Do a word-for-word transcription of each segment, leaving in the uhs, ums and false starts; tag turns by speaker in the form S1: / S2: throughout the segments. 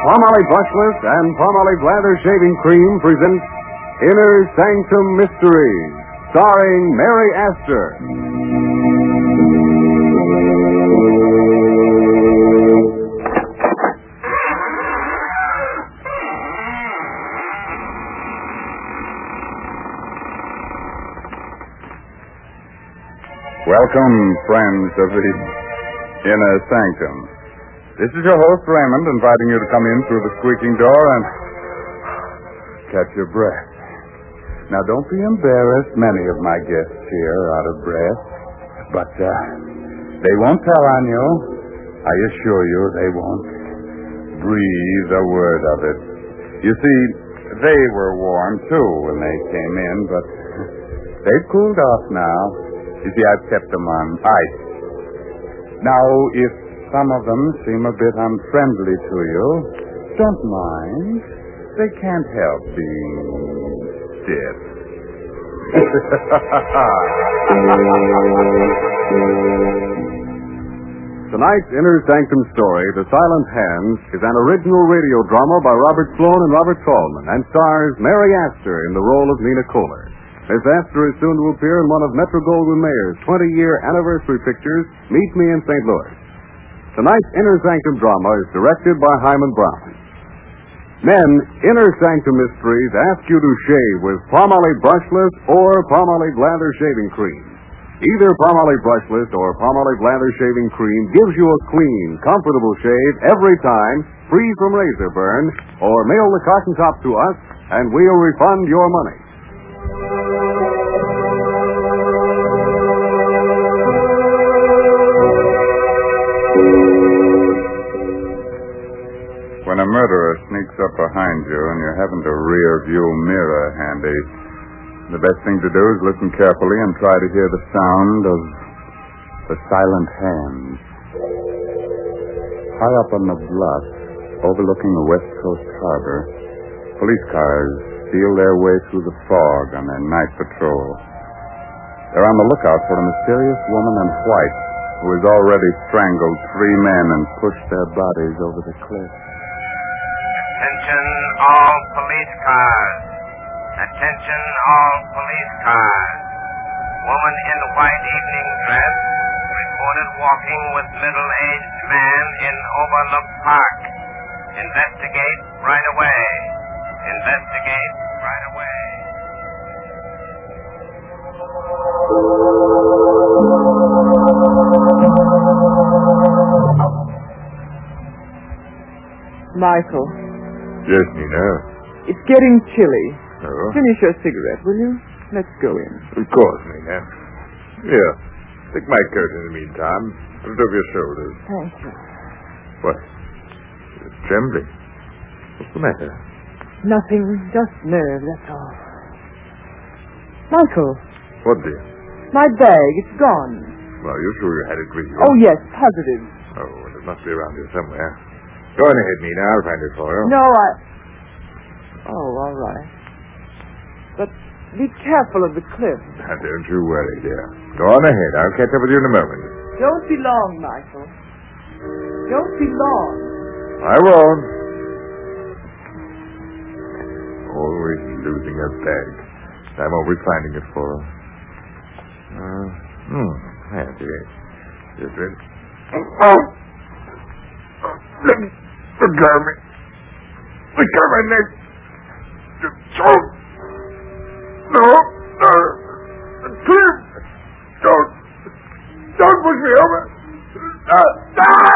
S1: Palmolive Brushless and Palmolive Lather Shaving Cream present Inner Sanctum Mysteries, starring Mary Astor.
S2: Welcome, friends of the Inner Sanctum. This is your host, Raymond, inviting you to come in through the squeaking door and catch your breath. Now, don't be embarrassed. Many of my guests here are out of breath. But uh, they won't tell on you. I assure you they won't breathe a word of it. You see, they were warm, too, when they came in, but they've cooled off now. You see, I've kept them on ice. Now, if some of them seem a bit unfriendly to you, don't mind. They can't help being stiff.
S1: Tonight's Inner Sanctum story, The Silent Hands, is an original radio drama by Robert Sloan and Robert Tallman and stars Mary Astor in the role of Nina Kohler. Miss Astor is soon to appear in one of Metro-Goldwyn-Mayer's twenty-year anniversary pictures, Meet Me in Saint Louis. Tonight's Inner Sanctum drama is directed by Hyman Brown. Men, Inner Sanctum Mysteries ask you to shave with Palmolive Brushless or Palmolive Lather Shaving Cream. Either Palmolive Brushless or Palmolive Lather Shaving Cream gives you a clean, comfortable shave every time, free from razor burn, or mail the cotton top to us, and we'll refund your money.
S2: When a murderer sneaks up behind you and you haven't a rear-view mirror handy, the best thing to do is listen carefully and try to hear the sound of the silent hands. High up on the bluff, overlooking the West Coast harbor, police cars feel their way through the fog on their night patrol. They're on the lookout for a mysterious woman in white who has already strangled three men and pushed their bodies over the cliff.
S3: Attention all police cars. Attention all police cars. Woman in white evening dress reported walking with middle-aged man in Overlook Park. Investigate right away. Investigate right away.
S4: Michael.
S2: Yes, Nina.
S4: It's getting chilly.
S2: Oh?
S4: Finish your cigarette, will you? Let's go in.
S2: Of course, Nina. Here, take my coat in the meantime. Put it over your shoulders.
S4: Thank you.
S2: What? You're trembling. What's the matter?
S4: Nothing, just nerves, that's all. Michael.
S2: What, dear?
S4: My bag, it's gone.
S2: Well, you're sure you had it with you?
S4: Oh, yes, positive.
S2: Oh, well, it must be around here somewhere. Go on ahead, Nina. I'll find it for you.
S4: No, I... Oh, all right. But be careful of the cliff.
S2: Now, don't you worry, dear. Go on ahead. I'll catch up with you in a moment.
S4: Don't be long, Michael. Don't be long.
S2: I won't. Always losing her bag. I'm always finding it for her. Uh, hmm. There it is. Is it? Oh! Let me... Let go of me. Let go of my neck. Don't. No. No. Please. Don't. Don't push me over. Uh, ah!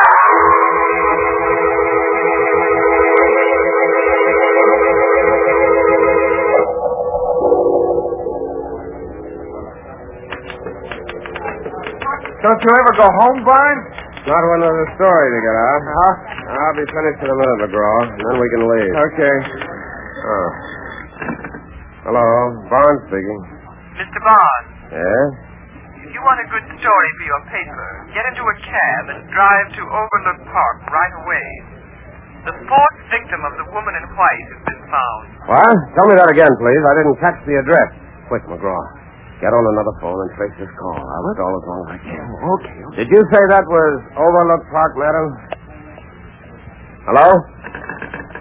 S5: Don't you ever go home, Barnes?
S6: Not one of the story to get out.
S5: Uh-huh.
S6: I'll be finished in a minute, McGraw, and then we can leave.
S5: Okay.
S6: Oh. Hello, Barnes speaking.
S3: Mister Barnes,
S6: Yeah?
S3: if you want a good story for your paper, get into a cab and drive to Overlook Park right away. The fourth victim of the woman in white has been found.
S6: What? Tell me that again, please. I didn't catch the address. Quick, McGraw. Get on another phone and trace this call. I'll stall as long as I can.
S5: Oh, okay, okay.
S6: Did you say that was Overlook Park, madam? Hello?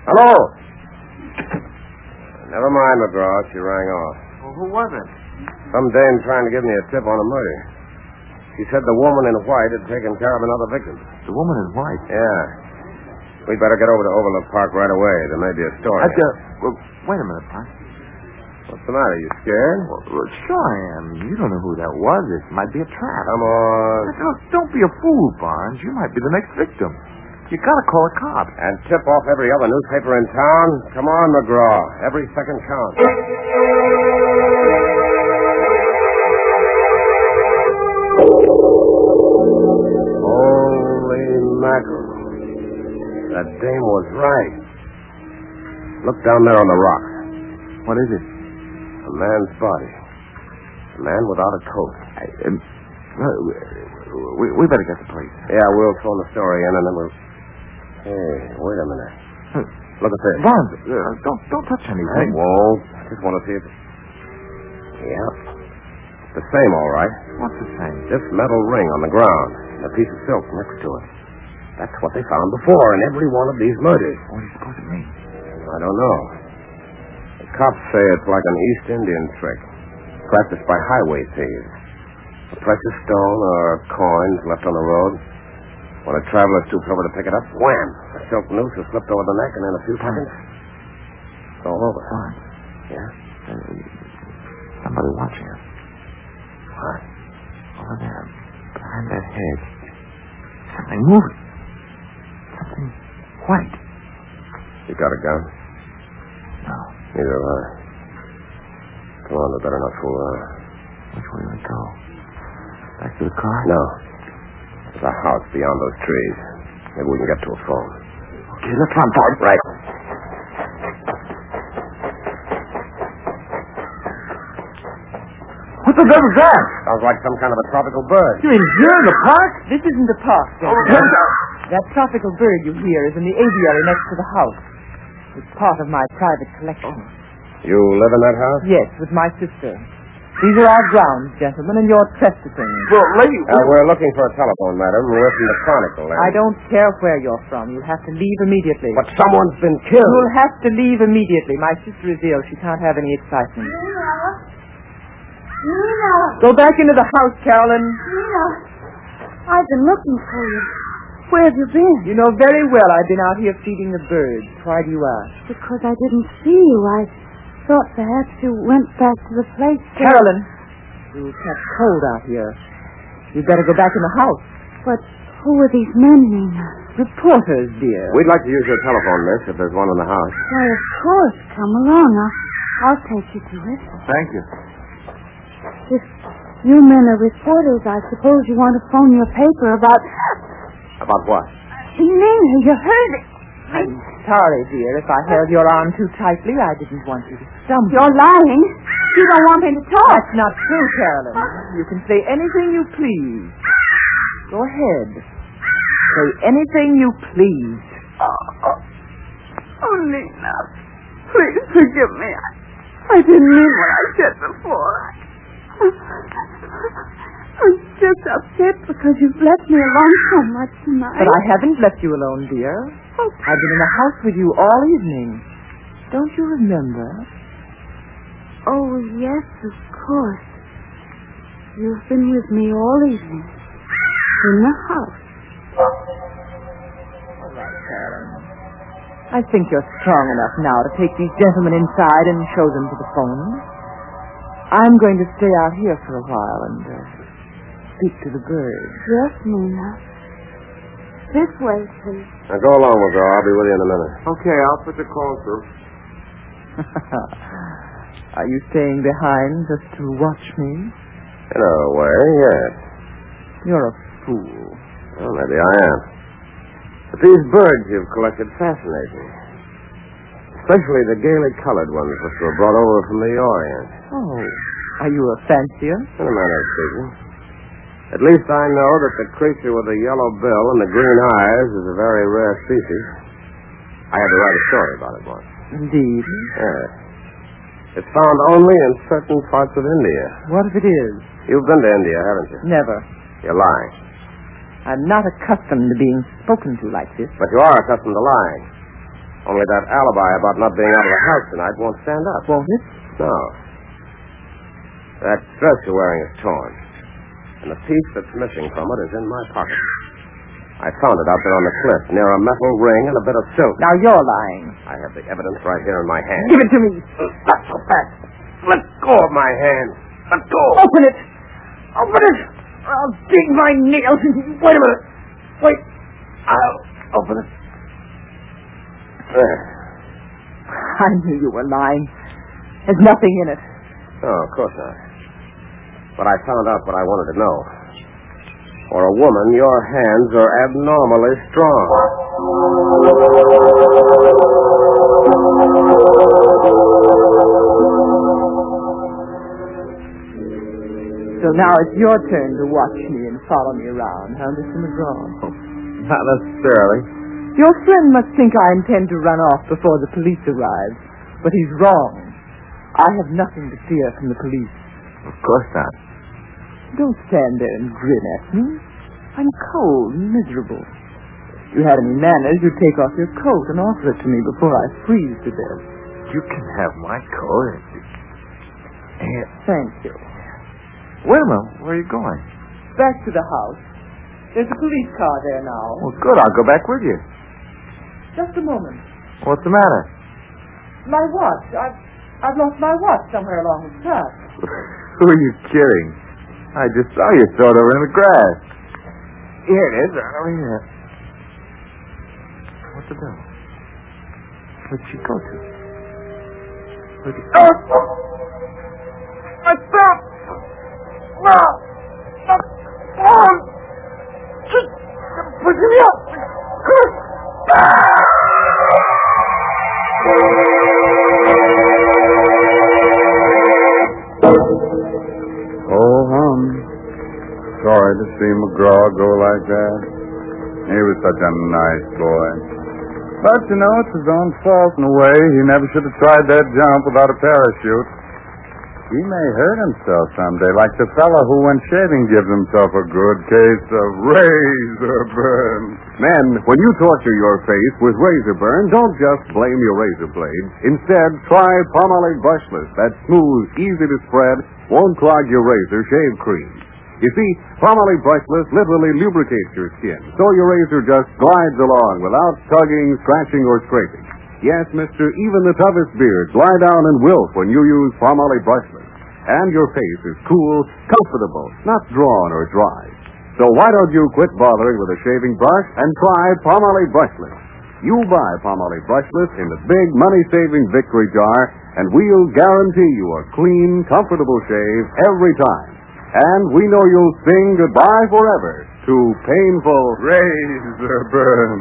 S6: Hello? Never mind, McGraw. She rang off.
S5: Well, who was it?
S6: Some dame trying to give me a tip on a murder. She said the woman in white had taken care of another victim.
S5: The woman in white?
S6: Yeah. We'd better get over to Overlook Park right away. There may be a story.
S5: Uh, well, wait a minute, Pop.
S6: What's the matter? You scared?
S5: Well, well, sure I am. You don't know who that was. It might be a trap.
S6: Come on.
S5: Look, don't be a fool, Barnes. You might be the next victim. You gotta call a cop.
S6: And tip off every other newspaper in town? Come on, McGraw. Every second counts. Holy mackerel. That dame was right. Look down there on the rock.
S5: What is it?
S6: A man's body. A man without a coat.
S5: I, um, we, we better get the police.
S6: Yeah, we'll phone the story in and then we'll... Hey, wait a minute. Look at this.
S5: Barnes, uh, don't don't touch anything.
S6: I won't. I just want to see if... Yep. The same, all right.
S5: What's the same?
S6: This metal ring on the ground. And a piece of silk next to it. That's what they found before in every one of these murders.
S5: What do you suppose it means?
S6: I don't know. The cops say it's like an East Indian trick. Practiced by highway thieves. A precious stone or coins left on the road. When a traveler stoops over to pick it up, wham! A silk noose is slipped over the neck, and in a few seconds, it's all over.
S5: Barnes.
S6: Yeah?
S5: Uh, somebody watching us.
S6: What?
S5: Over there, behind that hedge. Something moving. Something white.
S6: You got a gun?
S5: No.
S6: Neither have I. Come on, we better not fool around.
S5: Which way do we go? Back to the car?
S6: No. There's a house beyond those trees. Maybe we can get to a phone.
S5: Okay, let's run for it.
S6: Right.
S5: What the devil's that?
S6: Sounds like some kind of a tropical bird.
S5: You mean here in the park?
S4: This isn't the park, gentlemen. That tropical bird you hear is in the aviary next to the house. It's part of my private collection.
S6: You live in that house?
S4: Yes, with my sister. These are our grounds, gentlemen, and you're trespassing.
S5: Well, lady...
S6: Uh, we're looking for a telephone, madam. We're from the Chronicle. And...
S4: I don't care where you're from. You'll have to leave immediately.
S6: But someone's been killed.
S4: You'll have to leave immediately. My sister is ill. She can't have any excitement.
S7: Nina. Nina.
S4: Go back into the house, Carolyn.
S7: Nina. I've been looking for you. Where have you been?
S4: You know very well I've been out here feeding the birds. Why do you ask?
S7: Because I didn't see you. I thought perhaps you went back to the place. where-
S4: Carolyn, you catch cold out here. You'd better go back in the house.
S7: But who are these men, Nina?
S4: Reporters, dear.
S6: We'd like to use your telephone, miss, if there's one in the house.
S7: Why, of course. Come along. I'll, I'll take you to it.
S5: Thank you.
S7: If you men are reporters, I suppose you want to phone your paper about...
S6: About what?
S7: Nina, you heard it.
S4: I'm sorry, dear. If I held your arm too tightly, I didn't want you to stumble.
S7: You're lying. You don't want me to talk.
S4: That's not true, Carolyn. You can say anything you please. Go ahead. Say anything you please.
S7: Oh, oh, oh, Nina. Please forgive me. I, I didn't mean what I said before. I'm just upset because you've left me alone so much tonight.
S4: But I haven't left you alone, dear. I've been in the house with you all evening. Don't you remember?
S7: Oh, yes, of course. You've been with me all evening. In the house.
S4: All right, Carolyn. I think you're strong enough now to take these gentlemen inside and show them to the phone. I'm going to stay out here for a while and uh, speak to the birds.
S7: Yes, Nina. This way, please.
S6: Now go along, McGraw. I'll be with you in a minute.
S5: Okay, I'll put the call through.
S4: Are you staying behind just to watch me?
S6: In a way, yes.
S4: You're a fool.
S6: Well, maybe I am. But these birds you've collected fascinate me. Especially the gaily colored ones which were brought over from the Orient.
S4: Oh, are you a fancier?
S6: In a manner of speaking. At least I know that the creature with the yellow bill and the green eyes is a very rare species. I had to write a story about it once.
S4: Indeed.
S6: Yes. It's found only in certain parts of India.
S4: What if it is?
S6: You've been to India, haven't you?
S4: Never.
S6: You're lying.
S4: I'm not accustomed to being spoken to like this.
S6: But you are accustomed to lying. Only that alibi about not being out of the house tonight won't stand up.
S4: Won't it?
S6: No. That dress you're wearing is torn. And the piece that's missing from it is in my pocket. I found it out there on the cliff near a metal ring and a bit of silk.
S4: Now you're lying.
S6: I have the evidence right here in my hand.
S4: Give it to me.
S6: Not so fast. Let go of my hand. Let go.
S4: Open it. Open it. I'll dig my nails.
S6: Wait a minute. Wait. I'll open it. There.
S4: I knew you were lying. There's nothing in it.
S6: No, of course not. But I found out what I wanted to know. For a woman, your hands are abnormally strong.
S4: So now it's your turn to watch me and follow me around, huh, Mister McGraw?
S5: Not necessarily.
S4: Your friend must think I intend to run off before the police arrive. But he's wrong. I have nothing to fear from the police.
S5: Of course not.
S4: Don't stand there and grin at me. I'm cold and miserable. If you had any manners, you'd take off your coat and offer it to me before I freeze to death.
S5: You can have my coat. And...
S4: Thank you.
S5: Wait a minute. Where are you going?
S4: Back to the house. There's a police car there now.
S5: Well, good. I'll go back with you.
S4: Just a moment.
S5: What's the matter?
S4: My watch. I've, I've lost my watch somewhere along the path.
S5: Who are you kidding? I just saw you throw it over in the grass. Here it is, right over here. What's the devil? Where'd she go to? Where'd you...
S6: Oh! My thumb! No! Not on! Just push me up!
S2: Oh, hum. Sorry to see McGraw go like that. He was such a nice boy. But, you know, it's his own fault in a way. He never should have tried that jump without a parachute. He may hurt himself someday, like the fellow who, when shaving, gives himself a good case of razor burn.
S1: Men, when you torture your face with razor burn, don't just blame your razor blade. Instead, try Palmolive Brushless. That smooth, easy to spread, won't clog your razor shave cream. You see, Palmolive Brushless literally lubricates your skin, so your razor just glides along without tugging, scratching, or scraping. Yes, mister, even the toughest beards lie down and wilt when you use Palmolive Brushless. And your face is cool, comfortable, not drawn or dry. So why don't you quit bothering with a shaving brush and try Palmolive Brushless? You buy Palmolive Brushless in the big money-saving Victory jar, and we'll guarantee you a clean, comfortable shave every time. And we know you'll sing goodbye forever to painful
S2: razor burn.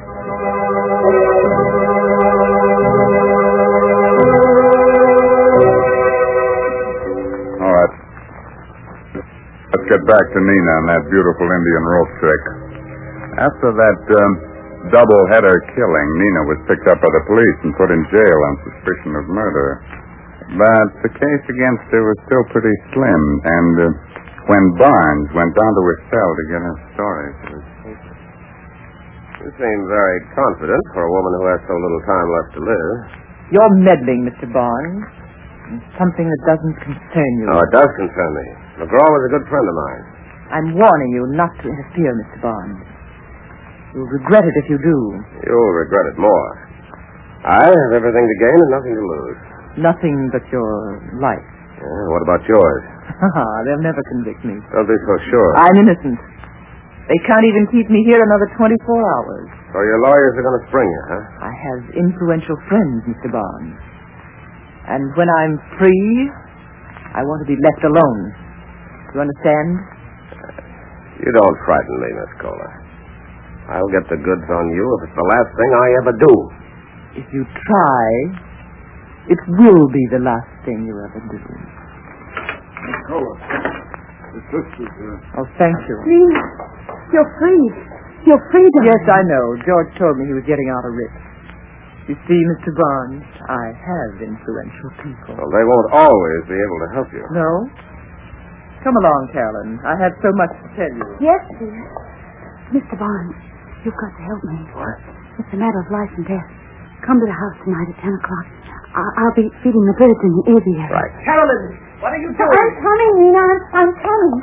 S2: All right. Let's get back to Nina and that beautiful Indian rope trick. After that um, double-header killing, Nina was picked up by the police and put in jail on suspicion of murder. But the case against her was still pretty slim, and uh, when Barnes went down to her cell to get her story for his paper.
S6: You seem very confident for a woman who has so little time left to live.
S4: You're meddling, Mister Barnes. Something that doesn't concern you.
S6: Oh, it does concern me. McGraw was a good friend of mine.
S4: I'm warning you not to interfere, Mister Barnes. You'll regret it if you do.
S6: You'll regret it more. I have everything to gain and nothing to lose.
S4: Nothing but your life.
S6: Yeah, what about yours?
S4: They'll never convict me.
S6: Don't be so sure.
S4: I'm innocent. They can't even keep me here another twenty-four hours.
S6: So your lawyers are going to spring you, huh?
S4: I have influential friends, Mister Barnes. And when I'm free, I want to be left alone. You understand?
S6: You don't frighten me, Miss Kohler. I'll get the goods on you if it's the last thing I ever do.
S4: If you try, it will be the last thing you ever do.
S2: Miss Kohler, the sister's here.
S4: Oh, thank you.
S7: Please, you're free. You're free to...
S4: Yes, I know. George told me he was getting out a writ. You see, Mister Barnes, I have influential people.
S6: Well, they won't always be able to help you.
S4: No? Come along, Carolyn. I have so much to tell you.
S7: Yes, dear. Mister Barnes, you've got to help me.
S6: What?
S7: It's a matter of life and death. come to the house tonight at ten o'clock. I- I'll be feeding the birds in the aviary.
S6: Right.
S4: Carolyn, what are you doing?
S7: I'm coming, Nina. I'm, I'm coming.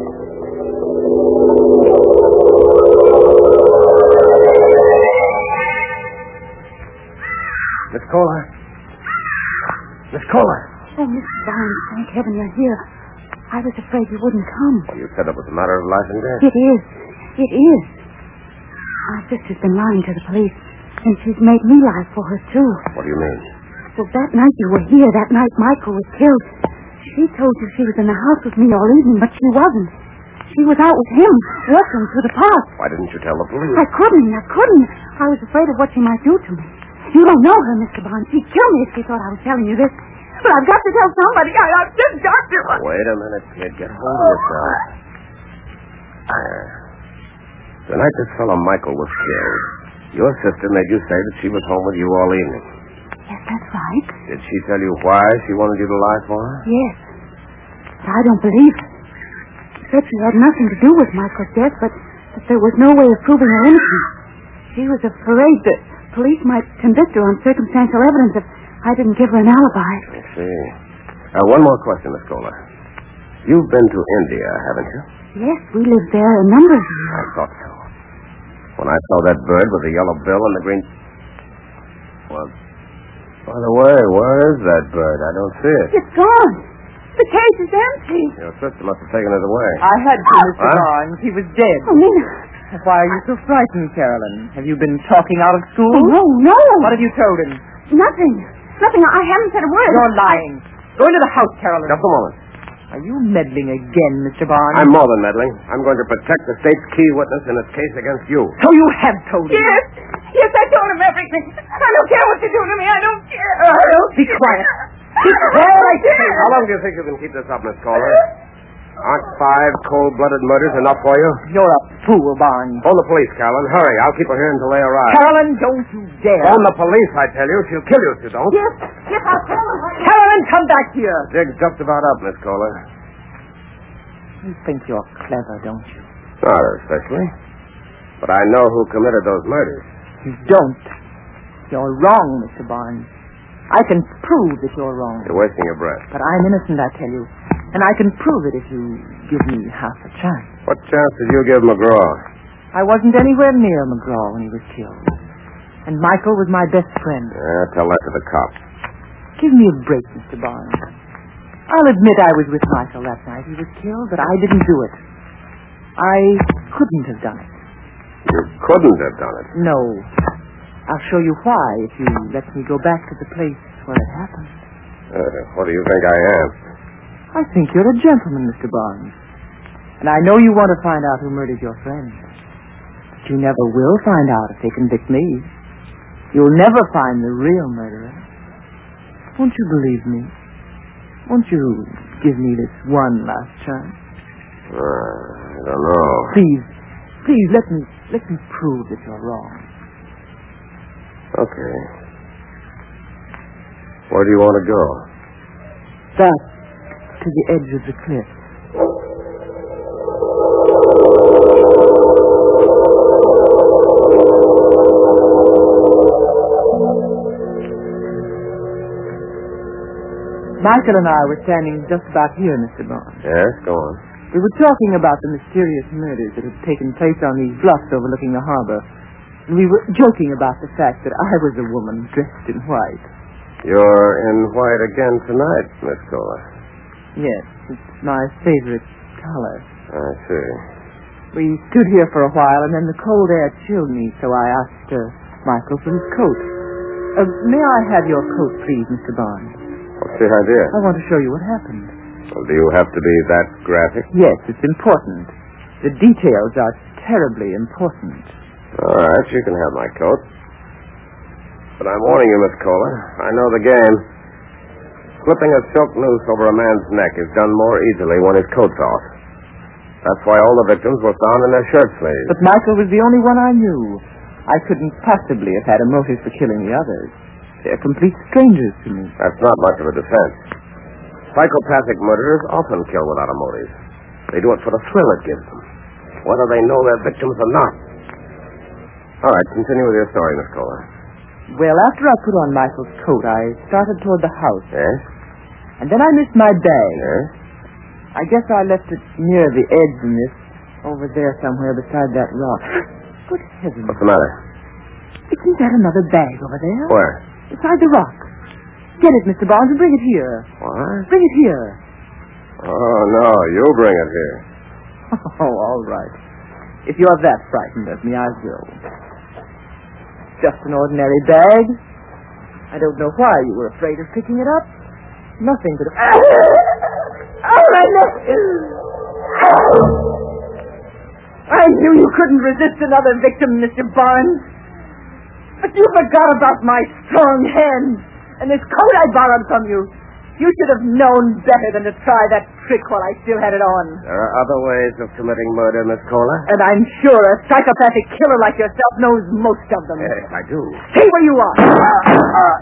S6: Miss Kohler? Miss Kohler?
S7: Oh, Mister Barnes, thank heaven you're here. I was afraid you wouldn't come.
S6: Well, you said it was a matter of life and death.
S7: It is. It is. My sister's been lying to the police, and she's made me lie for her, too.
S6: What do you mean?
S7: Well, that night you were here, that night Michael was killed, she told you she was in the house with me all evening, but she wasn't. She was out with him, walking through the park.
S6: Why didn't you tell the police?
S7: I couldn't. I couldn't. I was afraid of what she might do to me. You don't know her, Mister Barnes. She'd kill me if she thought I was telling you this. But I've got to tell somebody. I, I've just got to.
S6: Wait a minute, kid. Get hold of yourself. There. The night this fellow Michael was killed, your sister made you say that she was home with you all evening.
S7: Yes, that's right.
S6: Did she tell you why she wanted you to lie for her?
S7: Yes. But I don't believe her. She said she had nothing to do with Michael's death, but that there was no way of proving her innocence. She was afraid that police might convict her on circumstantial evidence if I didn't give her an alibi.
S6: I see. Uh, one more question, Miss Kohler. You've been to India, haven't you?
S7: Yes, we lived there a number of years.
S6: I thought so. When I saw that bird with the yellow bill and the green... Well, by the way, where is that bird? I don't see it.
S7: It's gone. The case is empty.
S6: Your sister must have taken it away.
S4: I had to, Mister
S6: Huh?
S4: Barnes. He was dead.
S7: Oh, Nina.
S4: Why are you so frightened, Carolyn? Have you been talking out of school?
S7: Oh, no, no.
S4: What have you told him?
S7: Nothing. Nothing. I haven't said a word.
S4: You're lying. Go into the house, Carolyn.
S6: Just a moment.
S4: Are you meddling again, Mister Barnes?
S6: I'm more than meddling. I'm going to protect the state's key witness in its case against you.
S4: So you have told him?
S7: Yes. Yes, I told him everything. I don't care what you do to me. I don't care. I don't
S4: Be
S7: care.
S4: quiet. Be quiet.
S6: How long do you think you can keep this up, Miss Kohler? Aren't five cold-blooded murders enough for you?
S4: You're a fool, Barnes.
S6: Phone the police, Carolyn. Hurry. I'll keep her here until they arrive.
S4: Carolyn, don't you dare.
S6: Phone the police, I tell you. She'll kill you if you don't.
S7: Yes. Yes, I'll tell him.
S4: Carolyn, come back here.
S6: Dig's just about up, Miss Kohler.
S4: You think you're clever, don't you?
S6: Not especially. But I know who committed those murders.
S4: You don't. You're wrong, Mister Barnes. I can prove that you're wrong.
S6: You're wasting your breath.
S4: But I'm innocent, I tell you. And I can prove it if you give me half a chance.
S6: What chance did you give McGraw?
S4: I wasn't anywhere near McGraw when he was killed. And Michael was my best friend.
S6: Yeah, tell that to the cops.
S4: Give me a break, Mister Barnes. I'll admit I was with Michael that night he was killed, but I didn't do it. I couldn't have done it.
S6: You couldn't have done it.
S4: No. I'll show you why if you let me go back to the place where it happened.
S6: Uh, what do you think I am?
S4: I think you're a gentleman, Mister Barnes. And I know you want to find out who murdered your friend. But you never will find out if they convict me. You'll never find the real murderer. Won't you believe me? Won't you give me this one last chance?
S6: Uh, I don't know.
S4: Please, please let me let me prove that you're wrong.
S6: Okay. Where do you want to go?
S4: Back to the edge of the cliff. Michael and I were standing just about here, Mister Barnes.
S6: Yes, go on.
S4: We were talking about the mysterious murders that had taken place on these bluffs overlooking the harbor. And we were joking about the fact that I was a woman dressed in white.
S6: You're in white again tonight, Miss Kohler.
S4: Yes, it's my favorite color.
S6: I see.
S4: We stood here for a while, and then the cold air chilled me, so I asked uh, Michael for his coat. Uh, may I have your coat, please, Mister Barnes?
S6: What's the idea?
S4: I want to show you what happened.
S6: Well, do you have to be that graphic?
S4: Yes, it's important. The details are terribly important.
S6: All right, you can have my coat. But I'm warning you, Miss Kohler. I know the game. Slipping a silk noose over a man's neck is done more easily when his coat's off. That's why all the victims were found in their shirt sleeves.
S4: But Michael was the only one I knew. I couldn't possibly have had a motive for killing the others. They're complete strangers to me.
S6: That's not much of a defense. Psychopathic murderers often kill without a motive. They do it for the thrill it gives them, whether they know their victims or not. All right, continue with your story, Miss Kohler.
S4: Well, after I put on Michael's coat, I started toward the house.
S6: Yes?
S4: And then I missed my bag.
S6: Yes?
S4: I guess I left it near the edge in this, over there somewhere beside that rock. Good heavens.
S6: What's the matter?
S4: Isn't that another bag over there?
S6: Where?
S4: Beside the rock. Get it, Mister Barnes, and bring it here.
S6: What?
S4: Bring it here.
S6: Oh, no, you bring it here.
S4: Oh, all right. If you're that frightened of me, I will. Just an ordinary bag. I don't know why you were afraid of picking it up. Nothing could have... Oh, my neck! I knew you couldn't resist another victim, Mister Barnes. But you forgot about my strong hands and this coat I borrowed from you. You should have known better than to try that trick while I still had it on.
S6: There are other ways of committing murder, Miss Kohler.
S4: And I'm sure a psychopathic killer like yourself knows most of them.
S6: Yes, I do.
S4: Stay where you are.
S6: Uh,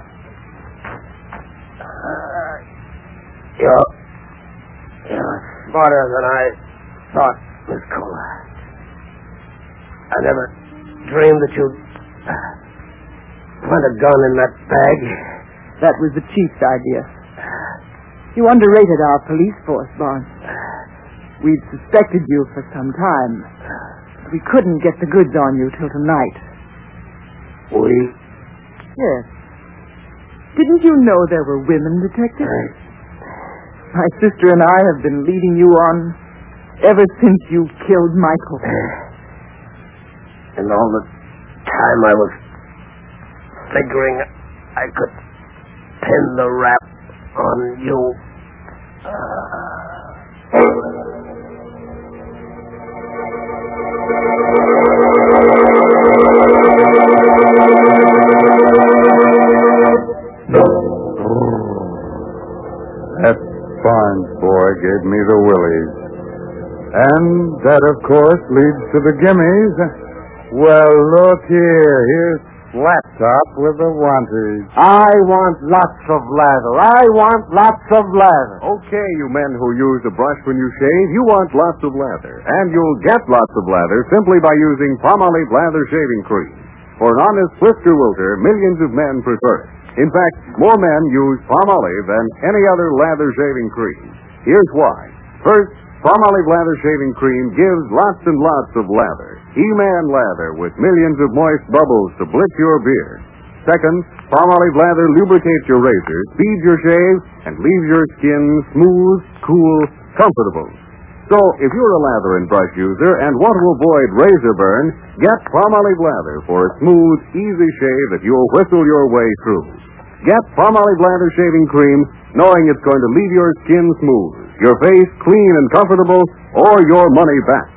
S6: uh, you're, you're smarter than I thought, Miss Kohler. I never dreamed that you'd put a gun in that bag.
S4: That was the chief's idea. You underrated our police force, Barnes. We'd suspected you for some time. But we couldn't get the goods on you till tonight.
S6: We?
S4: Yes. Didn't you know there were women detectives?
S6: Right.
S4: My sister and I have been leading you on ever since you killed Michael.
S6: And all the time I was figuring I could pin the rap on you.
S2: That Barnes boy gave me the willies. And that, of course, leads to the gimmies. Well, look here. Here's Laptop with the wanties.
S5: I want lots of lather. I want lots of lather.
S1: Okay, you men who use a brush when you shave, you want lots of lather. And you'll get lots of lather simply by using Palmolive Lather Shaving Cream. For an honest Whisker Wilter, millions of men prefer it. In fact, more men use Palmolive than any other lather shaving cream. Here's why. First, Palmolive Lather Shaving Cream gives lots and lots of lather. He-Man lather with millions of moist bubbles to blitz your beard. Second, Palmolive Lather lubricates your razor, speeds your shave, and leaves your skin smooth, cool, comfortable. So, if you're a lather and brush user and want to avoid razor burn, get Palmolive Lather for a smooth, easy shave that you'll whistle your way through. Get Palmolive Lather Shaving Cream knowing it's going to leave your skin smooth, your face clean and comfortable, or your money back.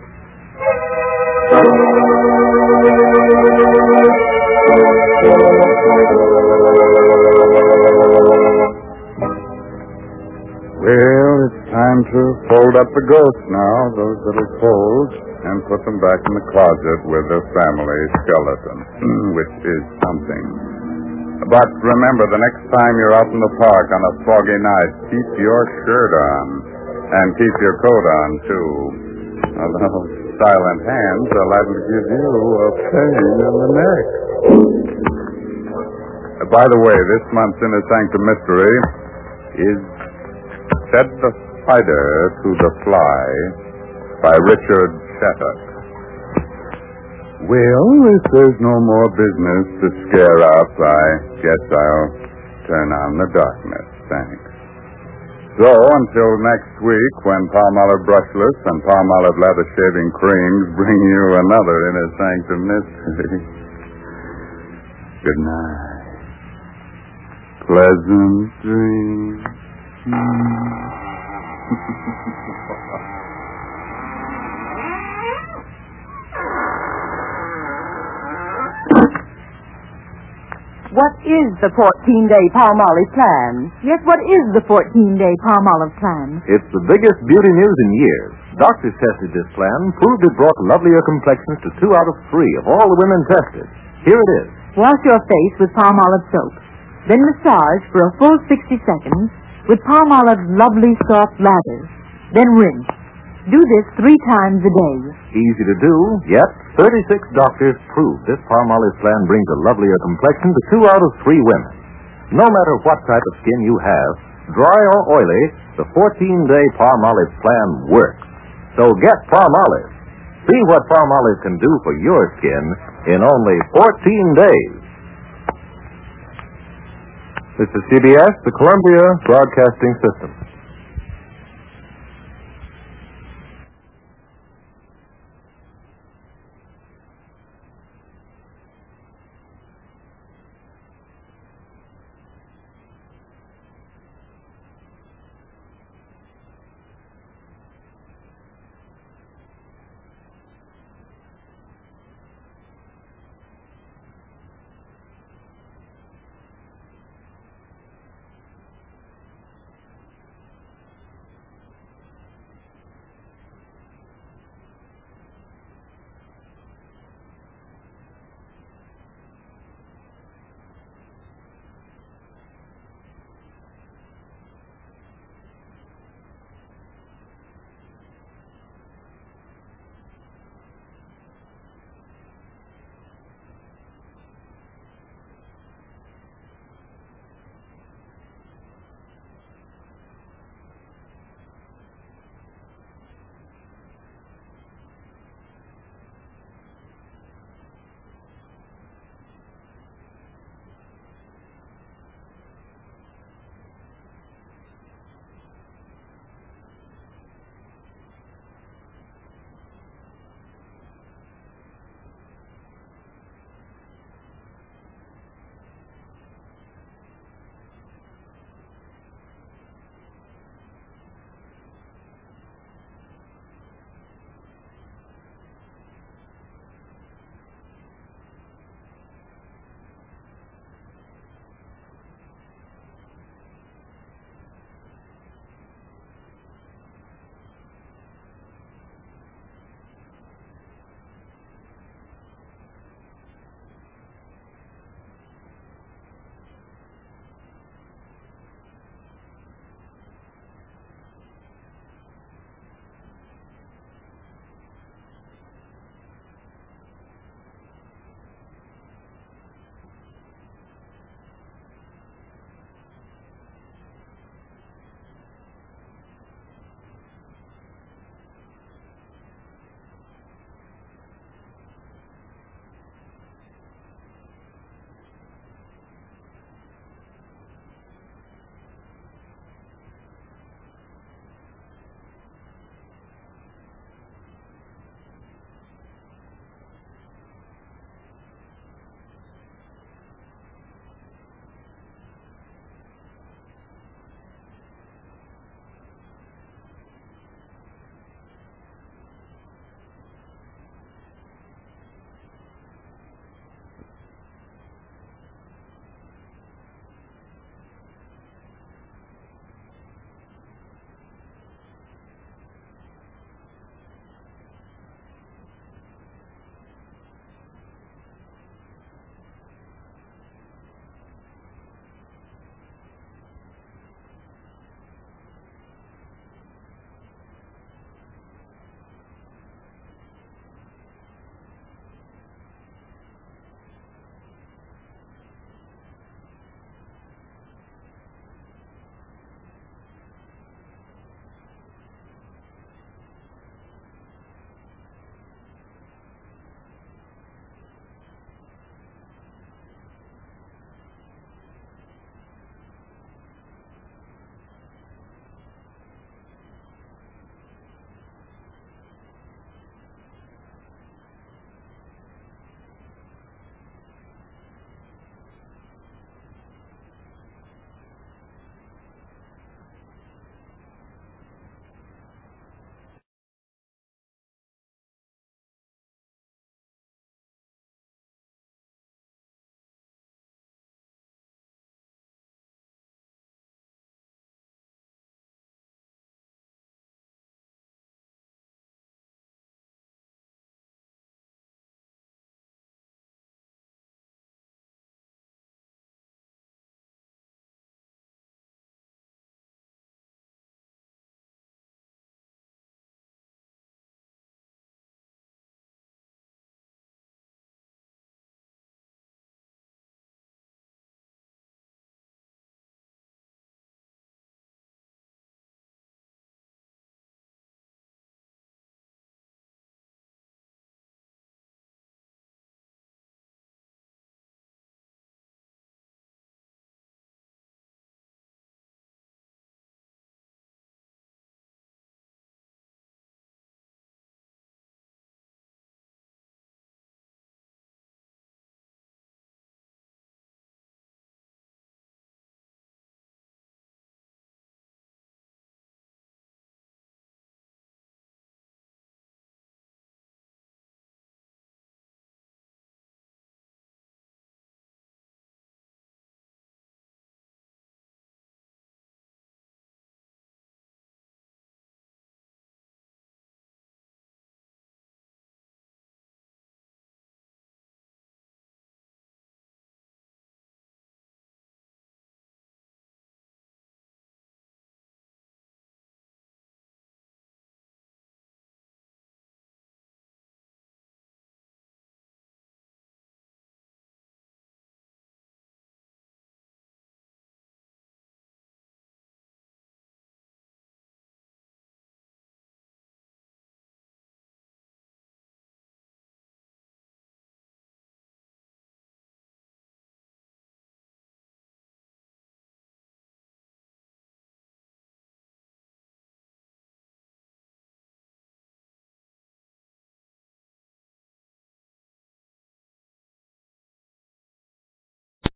S2: Well, it's time to fold up the ghosts now, those little folds, and put them back in the closet with the family skeleton, which is something. But remember, the next time you're out in the park on a foggy night, keep your shirt on, and keep your coat on, too. Although silent hands are liable to give you a pain in the neck. Uh, by the way, this month's Inner Sanctum Mystery is Said the Spider to the Fly by Richard Shattuck. Well, if there's no more business to scare up, I guess I'll turn on the darkness. Thanks. So, until next week, when Palmolive Brushless and Palmolive Lather Shaving Creams bring you another Inner Sanctum Mystery. Good night. Pleasant dreams.
S4: What is the fourteen-day Palmolive plan? Yes, what is the fourteen-day Palmolive plan?
S5: It's the biggest beauty news in years. Doctors tested this plan, proved it brought lovelier complexions to two out of three of all the women tested. Here it is.
S7: Wash your face with Palmolive soap. Then massage for a full sixty seconds with Palmolive's lovely soft lather. Then rinse.
S4: Do this three times a day.
S5: Easy to do, yet thirty-six doctors prove this Palmolive plan brings a lovelier complexion to two out of three women. No matter what type of skin you have, dry or oily, the fourteen-day Palmolive plan works. So get Palmolive. See what Palmolive can do for your skin in only fourteen days. This is C B S, the Columbia Broadcasting System.